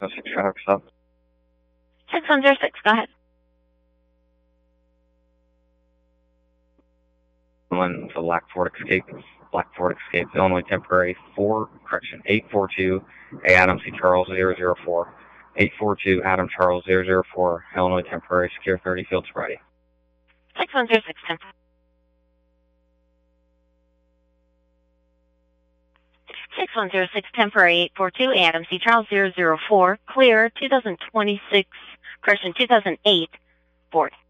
606 traffic stop. 6106, go ahead. One for Black Ford Escape, Illinois temporary 842, Adam C. Charles 004. 842 Adam Charles 004, Illinois temporary, secure 30 field sobriety. 6106, 10. 6106, temporary 842, Adam C. Charles 004, clear 2008 Ford.